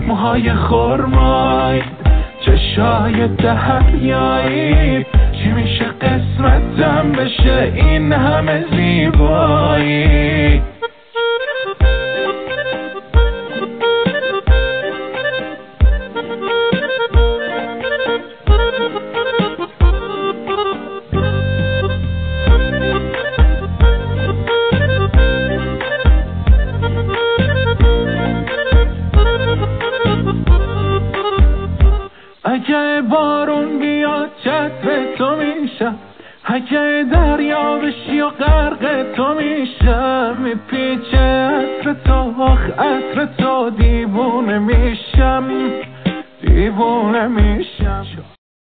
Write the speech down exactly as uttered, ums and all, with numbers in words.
موهای خرمایی، چشای دریایی، چی میشه قسمتم بشه این همه زیبایی؟ اگه بارون بیاد چتر تو میشم، اگه دریا بشی و غرق تو میشم، میپیچه عطر تو، آخ عطر تو، دیوونه میشم، دیوونه میشم.